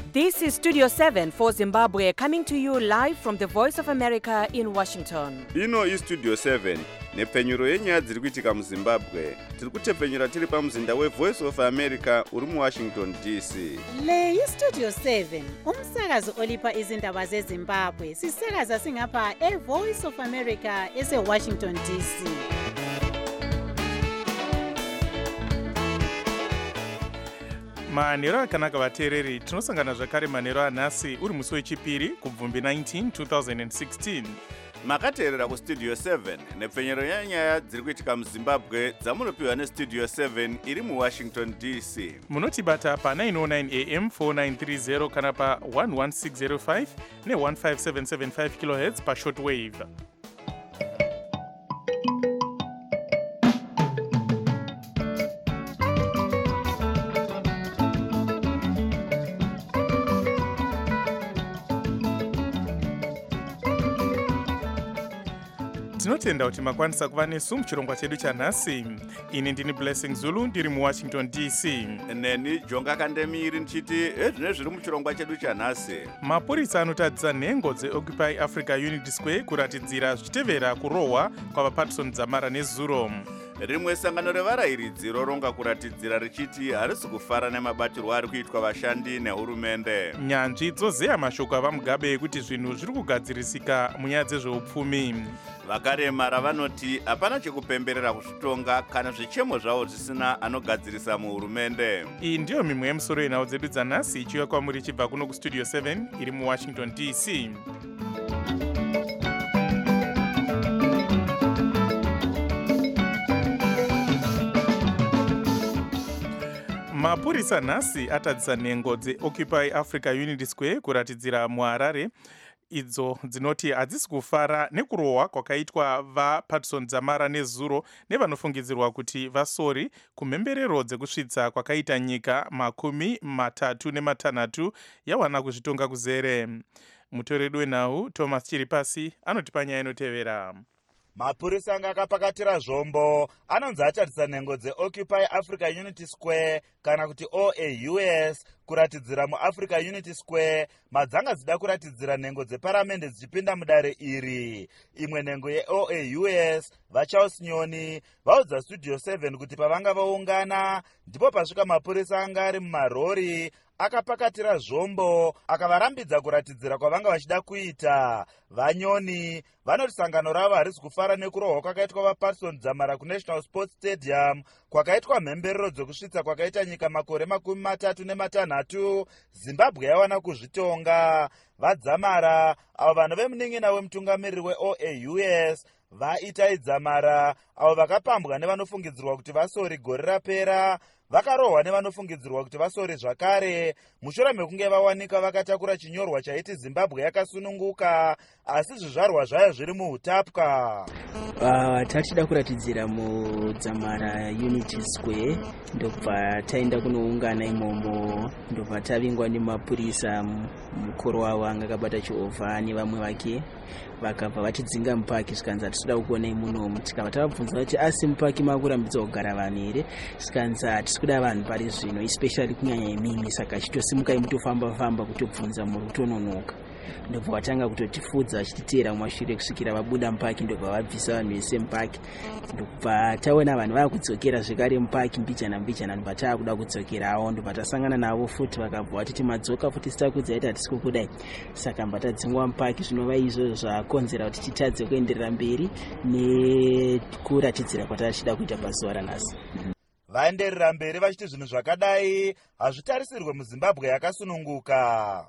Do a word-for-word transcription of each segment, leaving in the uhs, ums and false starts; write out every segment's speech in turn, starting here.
This is Studio seven for Zimbabwe, coming to you live from the Voice of America in Washington. Ino is Studio seven, nepfenyuro yenyaya dziri kuitika muZimbabwe. Tiri kutepfenyura tiri pamuzinda weVoice of America uri muWashington D C. Le iStudio seven, umsakazo olipa izindaba zeZimbabwe. Sisakaza singapha eVoice of America eseWashington D C. manhero akanaka vateereri, tinosangana zvakare manhero anhasi uri musi wechipiri kubvumbi nineteen twenty sixteen. Makateerera kuStudio seven, nepfenyuro yenyaya dziri kuitika muZimbabwe dzamunopiwa neStudio seven iri muWashington D C. Munotibata pa nine oh nine A M four nine three zero kana pa one one six zero five ne one five seven seven five kilohertz pa shortwave. Tinotenda kuti makwanisa kuva nesu muchirongwa chedu chanhasi. Ini ndini Blessing Zulu ndiri muWashington D C. Neni Jonga Kandemiri nchiti ezvine zviri muchirongwa chedu chanhasi. Mapurisa anotadzisa nhengo dzeOccupy Africa Unity Square kuratidzira zvichitevera kurohwa kwavaPatson Dzamara neZuro. Rimwe sangano revarayiridzi roronga kuratidzira richiti harisi kufara nemabatirwo ari kuitwa vashandi nehurumende. Nyanzvi dzozeya mashoko avaMugabe ekuti zvinhu zviri kugadzirisika munyaya dzezveupfumi. Vakaremara vanoti hapana chekupemberera kuzvitonga kana zvichemo zvavo zvisina anogadzirisa muhurumende. Iyi ndiyo mimwe yemusoro yenhau dzedu dzanhasi ichiuya kwamuri ichibva kuno kuStudio seven iri muWashington D C. Mapurisa nhasi atadzisa nhengo dzeOccupy Africa Unity Square kuratidzira muHarare idzo dzinoti hadzisi kufara nekurohwa kwakaitwa vaPatson Dzamara neZuro nevanofungidzirwa kuti vasori kumhemberero dzekusvitsa kwakaita nyika makumi matatu nematanhatu yawana kuzvitonga kuzere. Mutoredu wenhau Thomas Chiripasi anotipa nyaya inotevera. Mapurisa anga akapakatira zvombo anonzi atadzisa nhengo dzeOccupy Africa Unity Square kana kuti O A U S kuratidzira muAfrica Unity Square madzanga dzida kuratidzira nhengo dzeparamende dzichipinda mudare iri. Imwe nhengo yeO A U S vaCharles Nyoni vaudza Studio seven kuti pavanga vaungana ndipo pasvika mapurisa anga ari mumarori akapakatira zvombo akavarambidza kuratidzira kwavanga vachida kuita. VaNyoni vanoti sangano ravo harisi kufara nekurohwa kwakaitwa vaPatson Dzamara kuNational Sports Stadium kwakaitwa mhemberero dzokusvitsa kwakaita nyika makore makumi matatu nematanhatu Zimbabwe yawana kuzvitonga. VaDzamara avo vanhu vemunin'ina wemutungamiriri weO A U S vaItai Dzamara avo vakapambwa nevanofungidzirwa kuti vasori gore rapera vakarohwa nevanofungidzirwa kuti vasori zvakare mushure mekunge vawanika vakatakura chinyorwa chaiti Zimbabwe yakasununguka asi zvizvarwa zvayo zviri muutapwa. Uh, tatida kuratidzira muDzamara Unity Square ndobva taenda kunoungana imomo ndobva tavingwa nemapurisa mukuru wavo anga akabata chiovha nevamwe vake vakabva vatidzinga mupaki zvikanzi hatitoda kukuona imunomu. Tikabva tavabvunza kuti asi mupaki makurambidza kugara vanhu here, zvikanzi hatisi kuda vanhu pari zvino especially kunyanya imimi, saka chitosimukai mutofamba famba kutobvunza muri kutononoka. Ndobva vatanga kutotifudza vachititeera mumashure kusvikira vabuda mupaki ndobva vabvisa vanhu vese mupaki. Ndobva taona vanhu vava kudzokera zvekare mupaki mbichana mbichana ndobva taakuda kudzokerawo ndobva tasangana navo futi vakabva vatiti madzoka futi sitakudzai kuti hatisi kukudai. Saka mba tadzingwa mupaki zvinova izvo zvakonzera kuti titadze kuenderera mberi nekuratidzira kwatachida kuita pazuva ranhasi. Vaenderera mberi vachiti zvinhu zvakadai hazvitarisirwe muZimbabwe yakasununguka.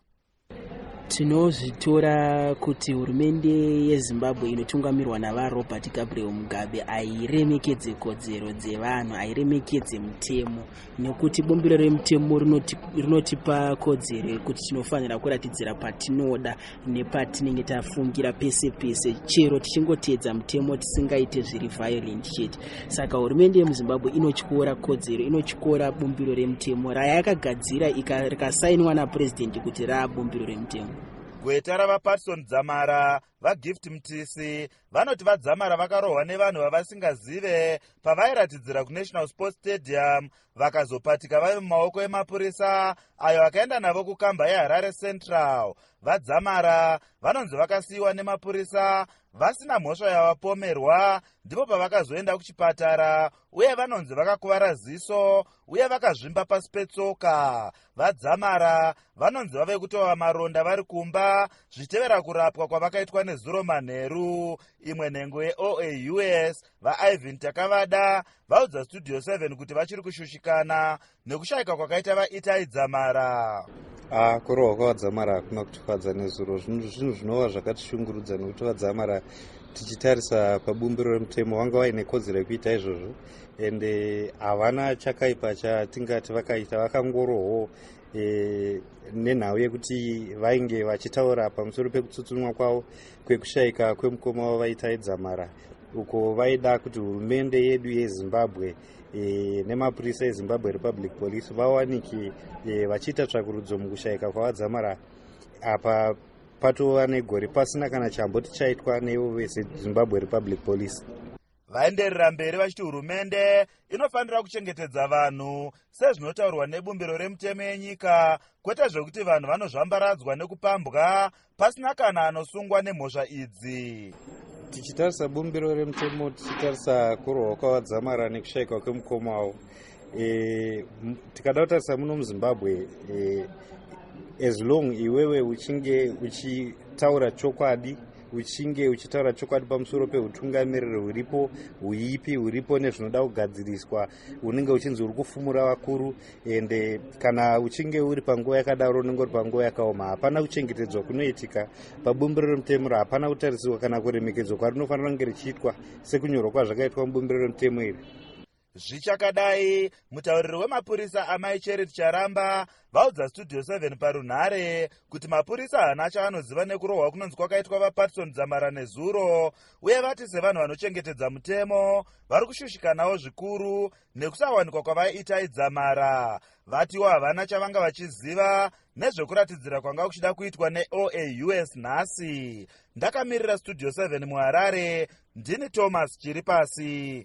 Tinozvitora kuti hurumende yeZimbabwe inotungamirwa navaRobert Gabriel Mugabe airemekedze kodzero dzevanhu, airemekedze mutemo, nekuti bumbiro remutemo rinotipa kodzero kuti tinofanira kuratidzira patinoda nepatinenge tafungira pese pese chero tichingotedza mutemo tisingaite zviri violent chete. Saka hurumende yemuZimbabwe inotyora kodzero, inotyora bumbiro remutemo rayakagadzira rikasainwa napresident kuti raa bumbiro remutemo. Gweta ravaPatson Dzamara vagift mtisi vanoti vadzamara vakarohwa nevanhu vavasingazive pavairatidzira kunational sports stadium vakazopatika vave mumaoko emapurisa ayo akaenda navo kukamba yeharare central. Vadzamara vanonzi vakasiyiwa nemapurisa vasina mhosva yavapomerwa, ndipo pavakazoenda kuchipatara uye vanonzi vakakuvara ziso uye vakazvimba pasi petsoka. Vadzamara vanonzi vave kutova maronda vari kumba zvichitevera kurapwa kwavakaitwa nezuro manheru. Imwe nhengo yeO A U S vaIvan Takavada vaudza Studio seven kuti vachiri kushushikana nekushayika kwakaita vaItai Dzamara. Ah, kurohwa kwavadzamara hakuna kutifadza nezuro. Zvinhu zvinova zvakatishungurudza nekuti vadzamara tichitarisa pabumbiro remutemo vanga vaine kodzero yekuita izvozvo, ende havana chakaipa chatingati vakaita. Vakangorohwo e, nenhau yekuti vainge vachitaura pamusoro pekutsutsumwa kwavo kwekushayika kwemukoma wavo vaItai Dzamara, uko vaida kuti hurumende yedu yeZimbabwe E, nemapurisa eZimbabwe Republic Police vawanike e, vachiita tsvakurudzo mukushayika kwavadzamara apa patova negore pasina kana chamboti chaitwa neivo veZimbabwe Republic Police. Vaenderera mberi vachiti hurumende inofanira kuchengetedza vanhu sezvinotaurwa nebumbiro remutemo yenyika, kwete zvokuti vanhu vanozvambaradzwa nekupambwa pasina kana anosungwa nemhosva idzi. Tichitarisa bumbiro remutemo, tichitarisa kurohwa kwavadzamara nekushayika kwemukoma wavo, e, tikada kutarisa muno muZimbabwe, e, as long iwewe uchinge uchitaura chokwadi, uchinge uchitaura chokwadi pamusoro peutungamiriri huripo, huipi huripo nezvinoda kugadziriswa, unenge uchinzi uri kufumura vakuru, ende kana uchinge uri panguva yakadaro unenge uri panguva yakaoma, hapana kuchengetedzwa kunoitika pabumbiro remutemo. Hapana kutarisirwa kana kuremekedzwa kwarinofanira kunge richiitwa sekunyorwa kwazvakaitwa mubumbiro remutemo iri. Zvichakadai, mutauriri wemapurisa Amai Charity Charamba vaudza Studio seven parunhare kuti mapurisa haana chaanoziva nekurohwa kunonzi kwakaitwa vaPatson Dzamara nezuro, uye vati sevanhu vanochengetedza mutemo vari kushushikanawo zvikuru nekusawanikwa kwavaiItai Dzamara. Vatiwo havana chavanga vachiziva nezvekuratidzira kwanga kuchida kuitwa neO A U S nhasi. Ndakamirira Studio seven muHarare, ndini Thomas Chiripasi.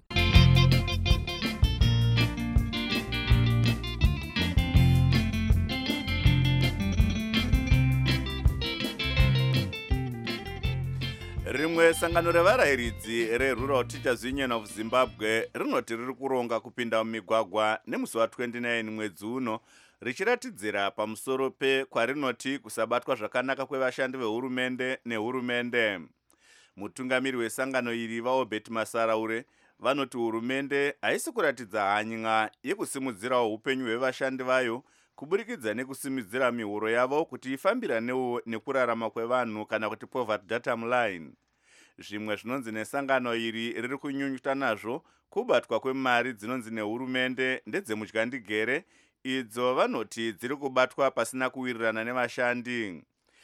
Rimwe sangano revarayiridzi reRural Teachers Union of Zimbabwe rinoti riri kuronga kupinda mumigwagwa nemusi wa29 mwedzi uno richiratidzira pamusoro pekwarinoti kusabatwa zvakanaka kwevashandi vehurumende nehurumende. Mutungamiri wesangano iri vaObert Masaraure vanoti hurumende haisi kuratidza hanya yekusimudzirawo upenyu hwevashandi vayo kuburikidza nekusimudzira mihuro yavo kuti ifambiranewo nekurarama kwevanhu kana kuti poverty datum line. Zvimwe zvinonzi nesangano iri riri kunyunyuta nazvo kubatwa kwemari dzinonzi nehurumende ndedzemudyandegere, idzo vanoti dziri kubatwa pasina kuwirirana nevashandi.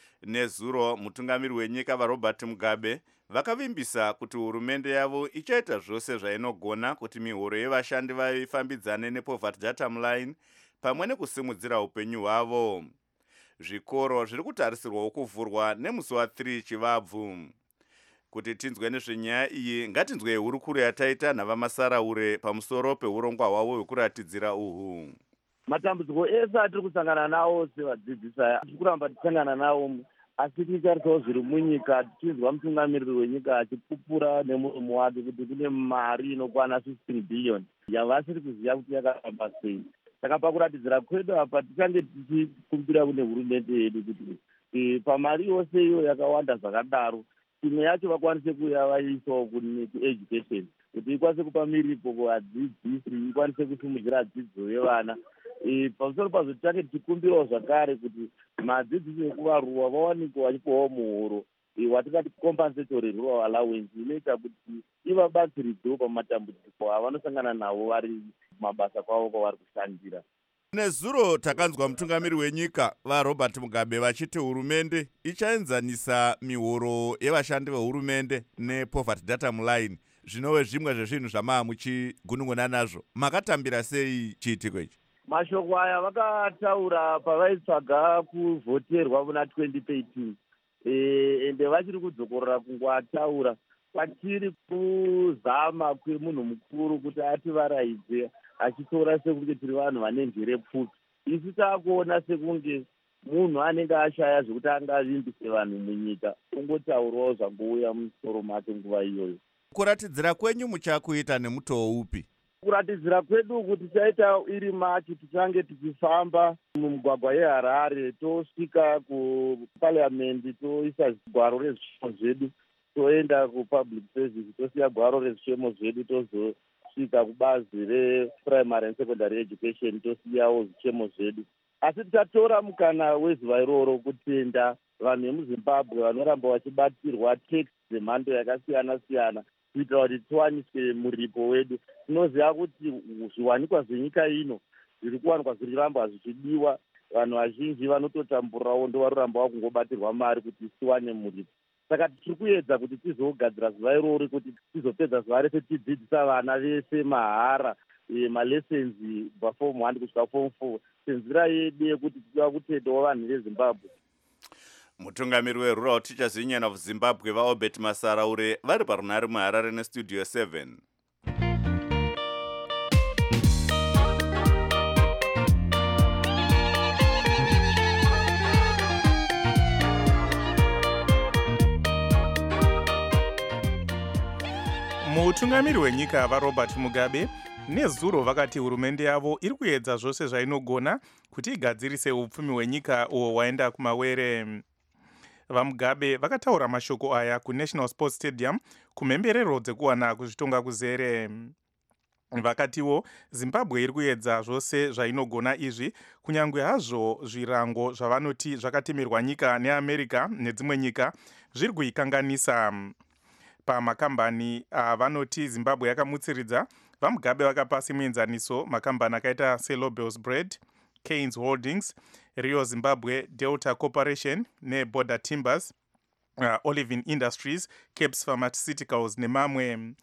Nezuro mutungamiri wenyika vaRobert Mugabe vakavimbisa kuti hurumende yavo ichaita zvose zvainogona kuti mihuro yevashandi vayo ifambidzane nepoverty datum line pamwe nekusimudzira upenyu hwavo. Zvikoro zviri kutarisirwawo kuvhurwa nemusi wa3 Chivabvu. Kuti tinzwe nezvenyaya iyi ngatinzwe hurukuru yataita navaMasaraure pamusoro peurongwa hwavo hwekuratidzira uhu. Matambudziko ese atiri kusangana nawo sevadzidzisi tiri kuramba tichisangana nawo, asi tichitarisawo zviri munyika, tichinzwa mutungamiriri wenyika achipupura nemuromo wake kuti kune mari inokwana fifteen billion yavasiri kuziva kuti yakafamba sei. Saka pakuratidzira kwedu apa tichange tichikumbira kune hurumende yedu kuti e, pamari yose iyo yakawanda zvakadaro, imwe yacho vakwanise kuya vaiisawo kueducation kuti ikwanise kupa miripo kuvadzidzisi, ikwanise kusimudzira dzidzo yevana. E, pamusoro pazvo tichange tichikumbirawo zvakare kuti madzidzisi ekuvaruwa vawanikwa vachipawo muhuro e, watingati compensatory rural allowance inoita kuti ivabatsiridzewo pamatambudziko avanosangana navo vari mabasa kwavo kwavari kushandira. Nezuro takanzwa mutungamiri wenyika vaRobert Mugabe vachiti hurumende ichaenzanisa mihuro yevashandi vehurumende nepoverty datum line, zvinove zvimwe zvezvinhu zvamaa muchigunun'una nazvo. Makatambira sei chiitiko ichi? Mashoko aya vakataura pavaitsvaga kuvhoterwa muna twenty thirteen. ende vachiri kudzokorora kungoataura kwatiri kuzama kwemunhu mukuru kuti ativaraidze achitora sekunge tiri vanhu vane njere pfupi. Isu taakuona sekunge munhu anenge ashaya zvekuti angavimbise vanhu munyika ungotaurawo zvangouya mumusoro make nguva iyoyo. Kuratidzira kwenyu muchakuita nemutoo upi? Kuratidzira kwedu kuti tichaita iri machi tichange tichifamba mumugwagwa yeHarare tosvika kupariamendi toisa gwaro rezvishemo zvedu toenda kupublic service tosiya gwaro rezvishemo zvedu tozosvika kubazi reprimary and secondary education tosiyawo zvishemo zvedu. Asi tichatora mukana wezuva iroro kutenda vanhu vemuZimbabwe vanoramba vachibatirwa tax dzemhando yakasiyana siyana kuitira kuti tiwaniswe muripo wedu. Tinoziva kuti zviwanikwa zvenyika ino zviri kuwanikwa zviri ramba zvichidiwa, vanhu vazhinji vanototamburirawo ndo varorambawo kungobatirwa mari kuti tiwane muripo. Saka tiri kuedza kuti tizogadzira zuva iroro kuti tizopedza zuva rese tidzidzisa vana vese mahara malessons kubva form one kusvika form four senzira yedu yekuti tida kutendawo vanhu veZimbabwe. Mutungamiri weRural Teachers Union of Zimbabwe vaObert Masaraure vari parunare muHarare nestudio seven. Mutungamiri wenyika vaRobert Mugabe nezuro vakati hurumende yavo iri kuedza zvose zvainogona kuti igadzirise upfumi hwenyika uwo waenda kumawere. VaMugabe vakataura mashoko aya kuNational Sports Stadium kumhemberero dzekuwana kuzvitonga kuzere. Vakatiwo Zimbabwe iri kuedza zvose zvainogona izvi kunyangwe hazvo zvirango zvavanoti zvakatemerwa nyika neAmerica nedzimwe nyika zviri kuikanganisa. Pamakambani avanoti Zimbabwe yakamutsiridza, VaMugabe vakapa semuenzaniso makambani akaita seLobels Bread, Keynes Holdings, Rio Zimbabwe Delta Corporation neBorder Timbers, uh, Olivin Industries, Capes Pharmaceuticals nemamwe.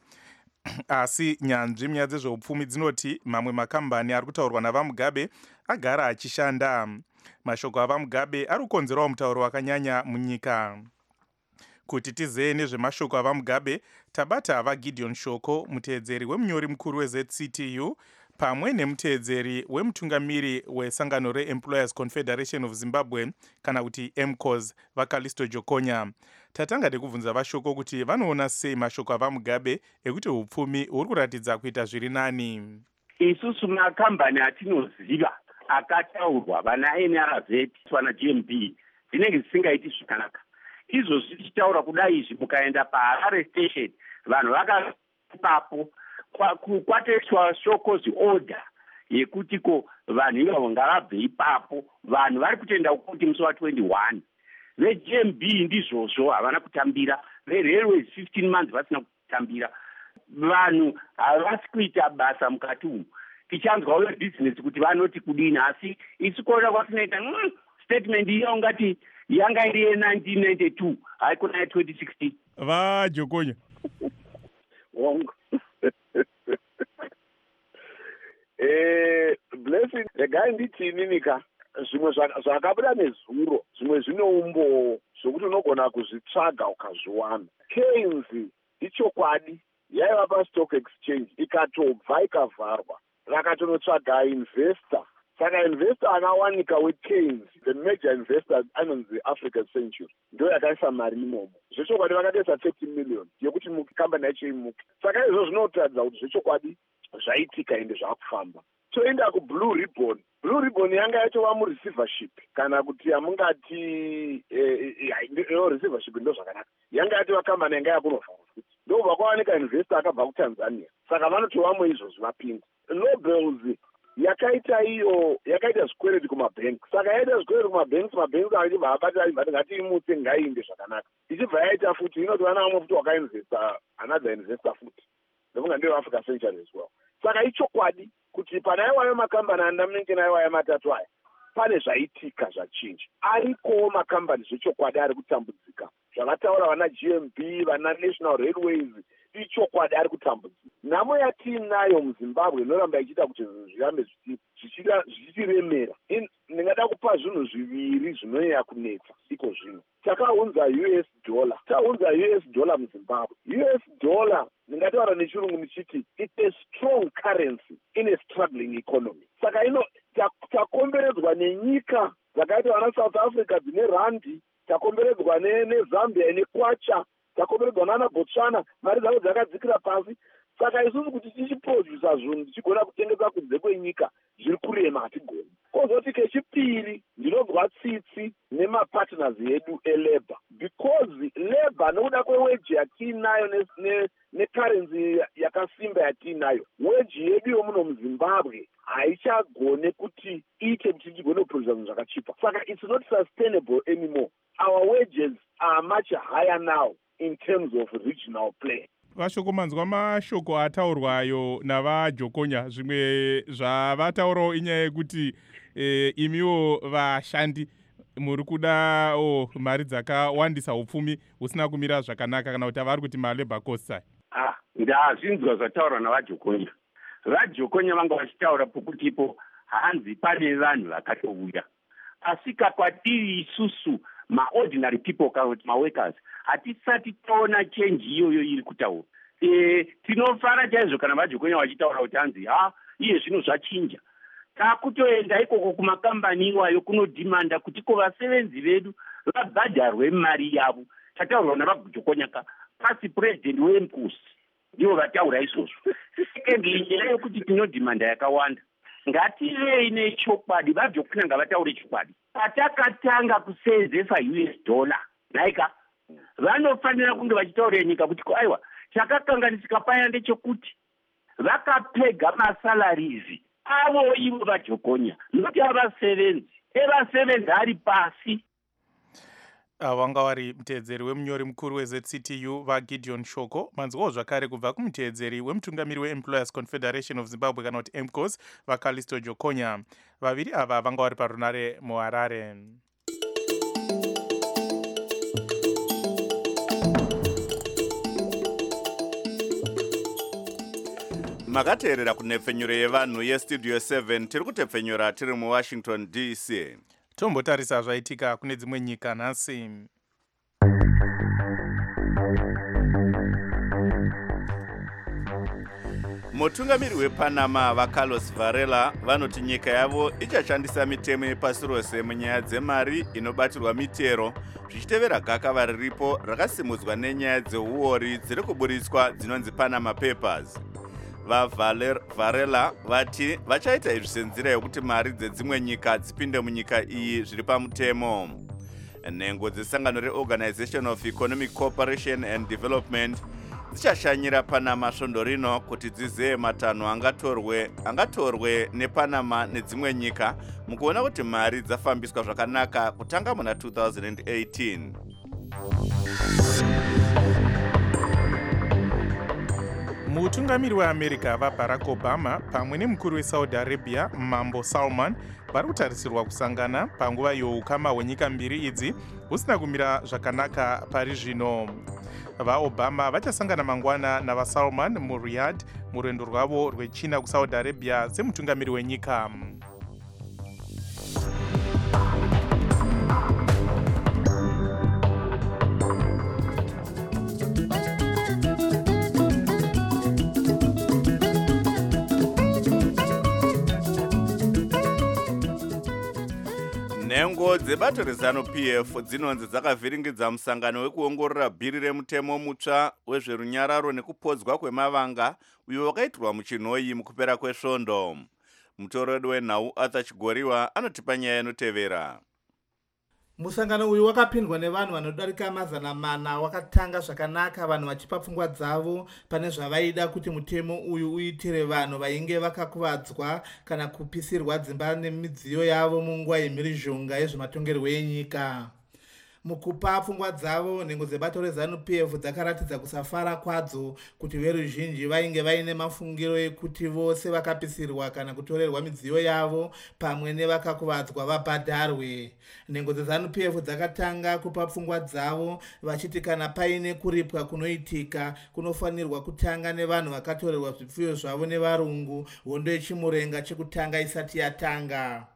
Asi nyanzvi munyaya dzezveupfumi dzinoti mamwe makambani ari kutaurwa navaMugabe agara achishanda. Mashoko avaMugabe ari kukonzerawo mutauro wakanyanya munyika. Kuti tizeye nezvemashoko avaMugabe, tabata vaGideon Shoko, muteedzeri wemunyori mukuru weZ C T U, pamwe nemuteedzeri wemutungamiri wesangano reEmployers Confederation of Zimbabwe kana kuti M C O Z vaKalisto Jokonya. Tatanga nekubvunza vashoko kuti vanoona sei mashoko avaMugabe ekuti upfumi huri kuratidza kuita zviri nani. Isusu makambani atinoziva akataurwa vana N R Z vana G M B dzinenge dzisingaiti zvakanaka. Izvozvi tichitaura kudai izvi mukaenda paHarare station vanhu vakapapo kwatoiswa shoko zviorder yekuti ko vanhu ivavo ngavabve ipapo. Vanhu vari kutenda kuti musi wa twenty-one veG M B ndizvozvo havana kutambira, veRailways fifteen months vasina kutambira. Vanhu havasi kuita basa mukati umu. Tichanzwawo vebusiness kuti vanoti kudini, asi isi kuona kwatinoita mm, statement iyo ungati yanga iri ye-nineteen ninety-two haikona ye-twenty sixteen. VaJokonya wongo eh blessing regai nditi ininika zvimwe zvakabuda nezuro zvimwe zvinoumbo zvokuti unogona kuzvitsvaga ukazviwana. Keynes ichokwadi yaiva pastock exchange ikatobva ikavharwa vakatonotsvaga investor. Saka investor akawanika weKeynes, the major investor anonzi African Century, ndo yakaisa mari imomo. Zvechokwadi vakatoisa thirty million yekuti kambani yacho imuke. Saka izvo zvinotaridza kuti zvechokwadi zvaitika ende zvakufamba. Toenda kuBlue Ribbon. Blue Ribbon yanga yatova mureceivership kana kuti yamungati eh, receivership ndo zvakanaka. Yanga yatova kambani yanga yakunovharwa futi. Ndo vakawanika investor akabva kuTanzania. Saka vanotova izvozvo vapinda. Lobels yakaita iyo yakaita zvikwereti kumabhenki. Saka yaita zvikwereti kumabhenki, mabhenki achibva abata ibva ngati imutse ngainde zvakanaka. Ichibva yaita futi inoti vana vamwe futi wakainvesta another investor futi. Ndofunga ndiyo Africa Century as well. Saka ichokwadi kuti pana aiwayo makambani andamunenge naiwayo matatu aya pane zvaitika zvachinji. Arikowo makambani zvechokwadi ari kutambudzika. Zvakataura vana G M B, vana National Railways, ichokwadi ari kutambudzika. Nhamo yatiinayo muZimbabwe inoramba ichiita kuti zvirambe zvichiremera ndingada kupa zvinhu zviviri zvinonyanya kunetsa iko zvino. Takaunza U S dollar. Taunza U S dollar muZimbabwe. U S dollar ndingataura nechirungu ndichiti it's a strong currency in a struggling economy. Saka ino takomberedzwa nenyika dzakaita vana South Africa dzine randi, takomberedzwa neZambia ine kwacha, takomberedzwa nana Botswana mari dzavo dzakadzikira pasi. Saka isusu kuti tichiprodusa zvinhu tichigona kutengesa kunze kwenyika zviri kurema hatigoni. Kozoti kechipiri ndinonzwa tsitsi nemapartners edu elabor because labor nokuda kweweji yatiinayo necurrency yakasimba yatiinayo, weji yedu yomuno muZimbabwe haichagone kuti iite kuti tigone kuprodusa zvinhu zvakachipa. Saka it's not sustainable anymore. Our wages are much higher now in terms of regional play. Vashoko manzwa mashoko ataurwayo navaJokonya, zvimwe zvavataurawo inyaya yekuti e, imiwo vashandi muri kudawo mari dzakawandisa upfumi husina kumira zvakanaka kana kuti vari kuti malabor costs aya. Ah, ndazvinzwa zvataurwa navaJokonya. VaJokonya vanga vachitaura pokutipo hanzi pane vanhu vakatouya. Asi kwatiri isusu ma-ordinary people kana kuti ma-workers hatisati taona change iyoyo iri kutaura. E, tinofara chaizvo kana vaJokonya vachitaura kuti hanzi ha iye zvino zvachinja. Takutoenda ikoko kumakambani iwayo kunodhimanda kuti ko vasevenzi vedu vabhadharwe mari yavo. Tataurwa navaJokonya ka pasi president weMkusi ndivo vataura izvozvo. Secondly, nyaya yokuti tinodhimanda yakawanda. Ngativei nechokwadi, vaJokonya ngavataure chokwadi. Patakatanga kuseenzesa U S dollar naika vanofanira kunge vachitaurira nyika kuti aiwa chakakanganisika paya ndechekuti vakapega masalarizi avo ivo vaJokonya nokuti avasevenzi evasevenzi ari pasi. Wanga wari mutedzeri wemunyori mukuru weZ C T U vaGideon Shoko. Manzwawo zvakare kubva kumutedzeri wemutungamiri weEmployers Confederation of Zimbabwe kana kuti EMCOS vaCallisto Jokonya. Vaviri ava vanga vari parunare muHarare. Makateerera kunepfenyuro yevanhu yestudio seven tiri kutepfenyura tiri muWashington D C. Tombotarisa zvaitika kune dzimwe nyika nhasi. Mutungamiri wePanama vaCarlos Varela vanoti nyika yavo ichashandisa mitemo yepasi rose munyaya dzemari inobatirwa mitero zvichitevera gakava riripo rakasimudzwa nenyaya dzeuori dziri kuburitswa dzinonzi Panama Papers. VaVarela vati vachaita izvi senzira yokuti mari dzedzimwe nyika dzipinde munyika iyi zviri pamutemo. Nhengo dzesangano reOrganization of Economic Cooperation and Development dzichashanyira Panama svondo rino kuti dzizive matanho angatorwe angatorwe nePanama nedzimwe nyika mukuona kuti mari dzafambiswa zvakanaka kutanga muna two thousand eighteen. Mutungamiri weAmerica vaBarack Obama pamwe nemukuru weSaudi Arabia Mambo Salman vari kutarisirwa kusangana panguva youkama hwenyika mbiri idzi husina kumira zvakanaka pari zvino. VaObama vachasangana mangwana navaSalman muRiyadh murwendo rwavo rwechina kuSaudi Arabia semutungamiri wenyika. Nhengo dzebato reZanu-P F dzinonzi dzakavhiringidza musangano wekuongorora bhiri remutemo mutsva wezverunyararo nekupodzwa kwemavanga uyo wakaitirwa muChinhoyi mukupera kwesvondo. Mutoro wedu wenhau Arthur Chigoriwa anotipa nyaya inotevera. Musangano uyu wakapindwa nevanhu vanodarika mazana mana wakatanga zvakanaka vanhu vachipa pfungwa dzavo pane zvavaida kuti mutemo uyu uitire vanhu vainge vakakuvadzwa kana kupisirwa dzimba nemidziyo yavo munguva yemhirizhonga yezvematongerwo enyika. Mukupa pfungwa dzavo nhengo dzebato reZanu-P F dzakaratidza kusafara kwadzo kuti veruzhinji vainge vaine mafungiro ekuti vose vakapisirwa kana kutorerwa midziyo yavo pamwe nevakakuvadzwa vabhadharwe. Nhengo dzeZanu-P F dzakatanga kupa pfungwa dzavo vachiti kana paine kuripwa kunoitika kunofanirwa kutanga nevanhu vakatorerwa zvipfuyo zvavo nevarungu hondo yechimurenga chekutanga isati yatanga.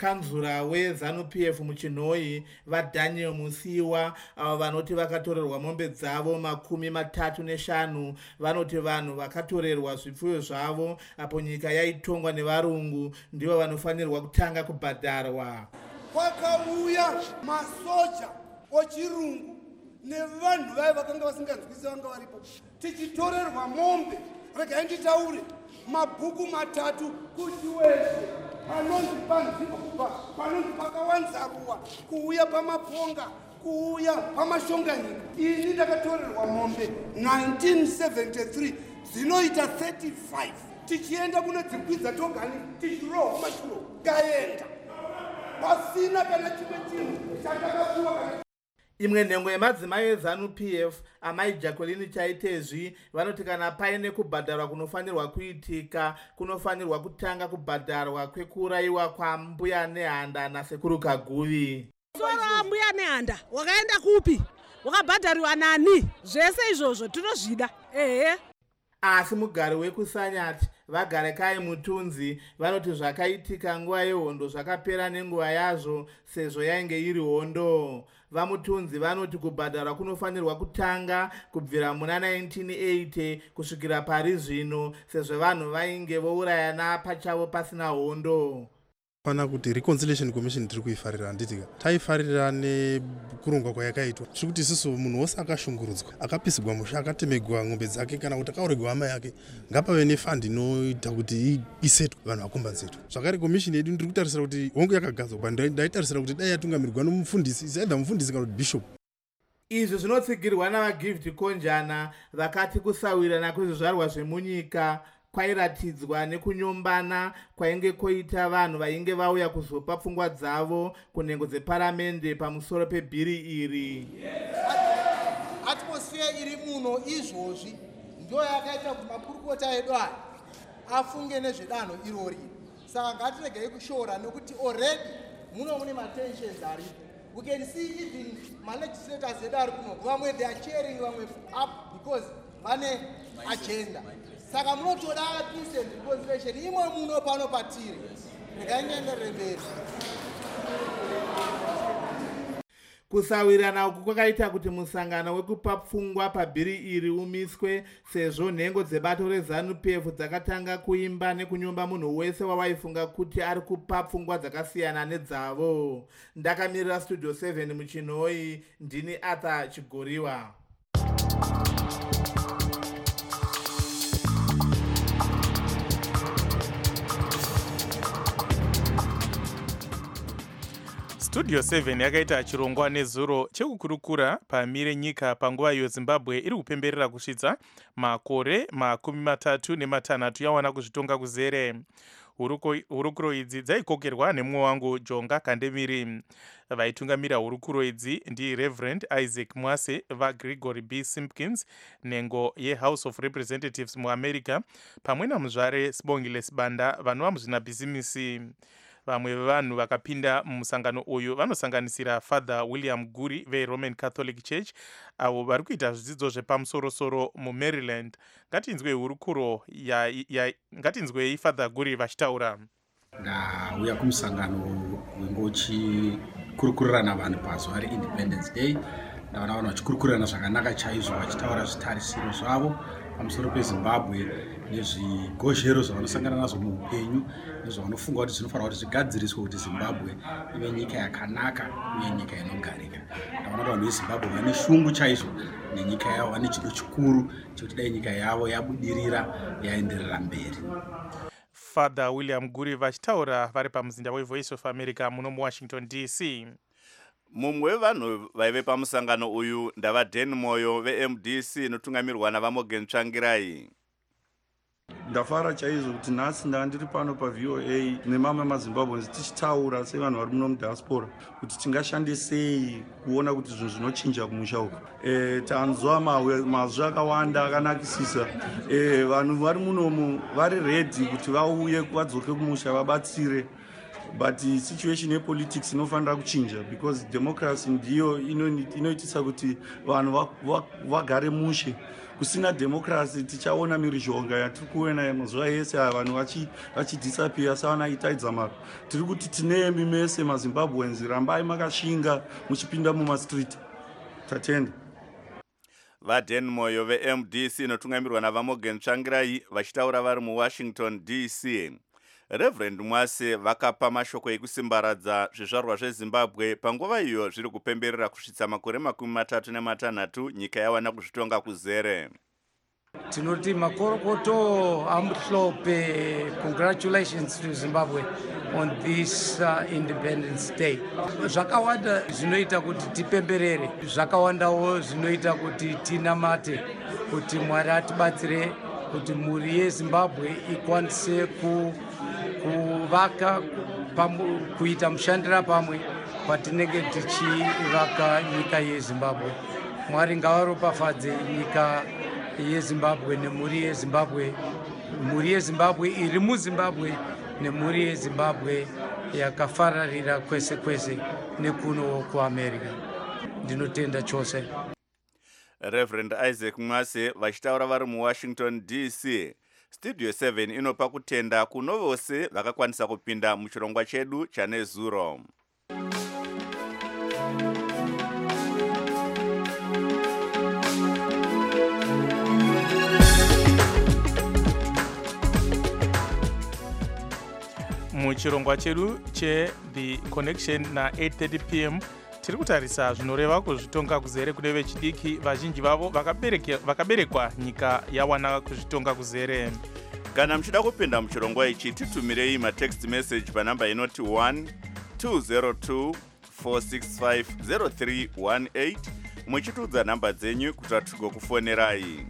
kanzura weZANU-P F muchinhoi vaDaniel Musiwa, avo vanoti vakatorerwa mombe dzavo makumi matatu neshanu. Vanoti vanhu vakatorerwa zvipfuyo zvavo apo nyika yaitongwa nevarungu ndivo vanofanirwa kutanga kubhadharwa. Kwakauya masoja ochirungu nevanhu vai vakanga vasinganzwisi vanga varipo tichitorerwa mombe. Regai nditaure mabhuku matatu kuti wese panonzi panzipa panonzi pakawanzaruwa kuuya pamaponga kuuya pamashonganyika. Ini ndakatorerwa mombe nineteen seventy-three dzinoita thirty-five tichienda kuno dzikwidza togani tichirohwa mashuro gaenda pasina kana chimwe chinhu chatakapuwa kana. Imwe nhengo yemadzimai eZANU-P F amai Jacqueline Chaitezvi vanoti kana paine kubhadharwa kunofanirwa kuitika kunofanirwa kutanga kubhadharwa kwekuurayiwa kwambuya nehanda nasekuru Kaguvi. Sora mbuya nehanda wakaenda kupi? Wakabhadhariwa nani? Zvese izvozvo tinozvida. Ehe. Asi mugari wekusanyati Vagarekai Mutunzi vanoti zvakaitika nguva yehondo zvakapera nenguva yazvo sezvo yainge iri hondo. VaMutunzi vanoti kubhadharwa kunofanirwa kutanga kubvira muna nineteen eighty kusvikira pari zvino sezvo vanhu vainge vourayana pachavo pasina hondo. Pana kuti reconciliation commission tiri kuifarira handitika taifarira nekurongwa kwayakaitwa zviri kuti isusu munhu wose akashungurudzwa akapisigwa musha akatemegwa ng'ombe dzake kana kuti akaurigwa hama yake ngapave nefandi inoita kuti isetwe vanhu vakombanzvetwa. Zvakare komishini yedu ndiri kutarisira kuti hongu yakagadzwa ndaitarisira kuti dai yatungamirirwa nomufundisi isaidha mufundisi kana kuti bishop. Izvi zvinotsigirwa navaGift Konjana vakati kusawirirana kwezvizvarwa zvemunyika kwairatidzwa nekunyombana kwainge koita vanhu vainge vauya kuzopa pfungwa dzavo kunhengo dzeparamende pamusoro pebhiri iri. Atmosphere iri muno izvozvi ndio yakaita kuti makurukota edu aya afunge nezvedanho irori. Saka ngatiregei kushora nekuti already muno mune matensions aripo. We can see even my legislators edu ari kuno vamwe they are cheering vamwe up because vane agenda. Saka munotoda peace and reconciliation imwe muno pano patiri rekanyenderere mberi. Kusawirirana uku kwakaita kuti musangano wekupa pfungwa pabhiri iri umiswe sezvo nhengo dzebato reZANU-P F dzakatanga kuimba nekunyomba munhu wese wawaifunga kuti ari kupa pfungwa dzakasiyana nedzavo. Ndakamirira Studio seven muchinhoi ndini Arthur Chigoriwa. Studio seven yakaita chirongwa nezuro chekukurukura pamire nyika panguva iyo Zimbabwe iri kupemberera kusvitsa makore makumi matatu nematanhatu yawana kuzvitonga kuzere. Hurukuro idzi dzaikokerwa nemumwe wangu Jonga Kandemiri. Vaitungamira hurukuro idzi ndi Reverend Isaac Mwase vaGregory B Simpkins nhengo yeHouse of Representatives muAmerica pamwe namuzvare Sibongile Sibanda vanova muzvinabhizimisi. Vamwe vanhu vakapinda mumusangano uyu vanosanganisira Father William Guri veRoman Catholic Church avo vari kuita zvidzidzo zvepamusoro-soro muMaryland. Ngatinzwe hurukuro ya, ya ngatinzwei Father Guri vachitaura. Ndauya kumusangano wengochikurukurirana vanhu pazuva reIndependence Day. Ndavana vanhu vachikurukurirana zvakanaka chaizvo vachitaura zvitarisiro zvavo pamusoro peZimbabwe nezvigozhero zvavanosangana nazvo muupenyu nezvavanofunga kuti zvinofanira kuti zvigadziriswe kuti Zimbabwe ive nyika yakanaka uye nyika inogarika. Ndavana kuti vanhu veZimbabwe vane shungu chaizvo nenyika yavo, vane chido chikuru chekuti dai nyika yavo yabudirira yaenderera mberi. Father William Guri vachitaura vari pamuzinda weVoice of America muno muWashington D C. Mumwe wevanhu vaive pamusangano uyu ndava Dan Moyo veM D C inotungamirwa navaMorgan Tsvangirai. Ndafara chaizvo kuti nhasi ndandiri pano paV O A nemamwe maZimbabweans tichitaura sevanhu vari muno mudiaspora kuti tingashandisei kuona kuti zvinhu zvinochinja kumusha uku. E, tanzwa mazwi akawanda akanakisisa. E, vanhu vari munomu vari ready kuti vauye vadzoke kumusha vabatsire. But the situation yepolitics inofanira kuchinja because democracy ndiyo inoitisa kuti vanhu vagare mushe kusina democracy tichaona mhirizhonga yatiri kuona mazuva ese vanhu vachidhisapiya savana itaidzamara. Tiri kuti tinemi mese mazimbabweans rambai makashinga muchipinda mumastreet. Tatenda. vaden moyo ve-M D C inotungamirwa navaMorgan Tsvangirai vachitaura vari muWashington D C. Reverend Mwase vakapa mashoko ekusimbaradza zvizvarwa zveZimbabwe panguva iyo zviri kupemberera kusvitsa makore makumi matatu nematanhatu nyika yawana kuzvitonga kuzere. Tinoti makorokoto amhlope, congratulations to Zimbabwe on this uh, Independence Day. Zvakawanda zvinoita kuti tipemberere, zvakawandawo zvinoita kuti tinamate, kuti Mwari atibatsire kuti mhuri yeZimbabwe ikwanise ku kuvaka kuita mushandira pamwe patinenge tichivaka nyika yeZimbabwe. Mwari ngavaropafadze nyika yeZimbabwe nemhuri yeZimbabwe, mhuri yeZimbabwe iri muZimbabwe nemhuri yeZimbabwe yakafararira kwese kwese nekuno kuAmerica. Ndinotenda chose. Reverend Isaac Mwase vachitaura vari muWashington D C. Studio seven inopa kutenda kuno vose vakakwanisa kupinda muchirongwa chedu chanezuro. muchirongwa chedu che The Connection na eight thirty p m tiri kutarisa zvinoreva kuzvitonga kuzere kune vechidiki vazhinji vavo vakaberekwa nyika yawana kuzvitonga kuzere. Kana muchida kupinda muchirongwa ichi titumirei matext message panamba inoti one two zero two four six five zero three one eight muchitudza namba dzenyu kuti tigokufonerai.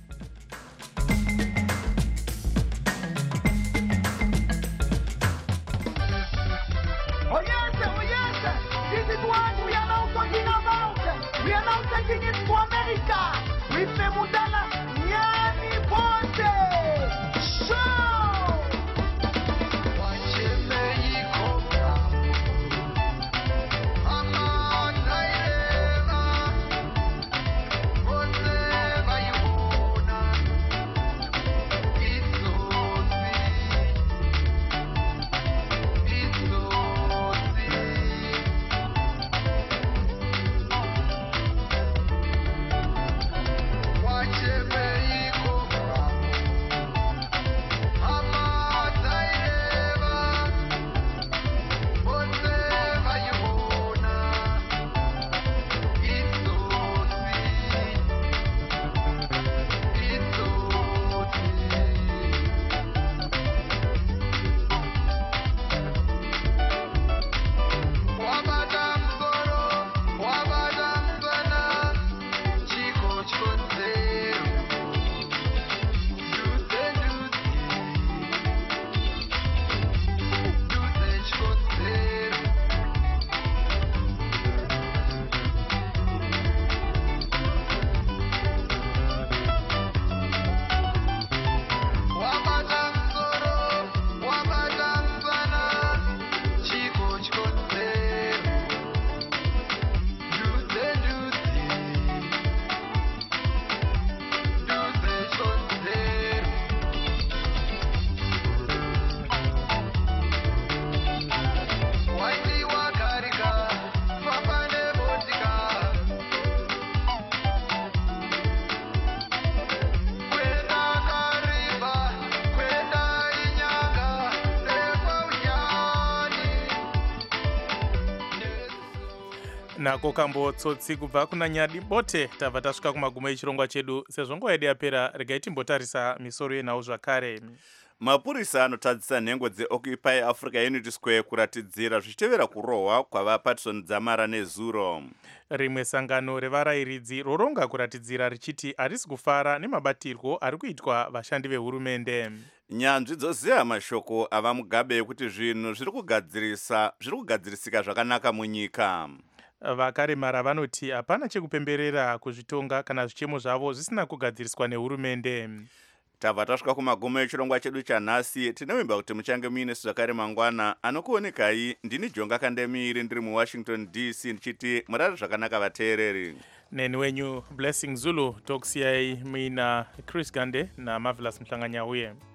nako kambotsotsi kubva kuna Nyadi Bote tabva tasvika kumagumo echirongwa chedu. Sezvo nguva yedu yapera, regai timbotarisa misoro yenhau zvakare. Mapurisa anotadzisa nhengo dzeOccupy Africa Unity Square kuratidzira zvichitevera kurohwa kwavaPatson Dzamara neZuro. Rimwe sangano revarayiridzi roronga kuratidzira richiti harisi kufara nemabatirwo ari kuitwa vashandi vehurumende. Nyanzvi dzoziva mashoko ava Mugabe kuti zvinhu zviri kugadzirisa zviri kugadzirisika zvakanaka munyika. Vakaremara vanoti hapana chekupemberera kuzvitonga kana zvichemo zvavo zvisina kugadziriswa nehurumende. Tabva tasvika kumagumo echirongwa chedu chanhasi. Tinovimba kuti muchange muine zvakare mangwana. Anokuonekai ndini Jonga Kandemiri ndiri muWashington D C ndichiti murare zvakanaka vateereri. neni wenyu Blessing Zulu, tokusiyai mina Chris Gande na Marvelous Mhlanganyauye.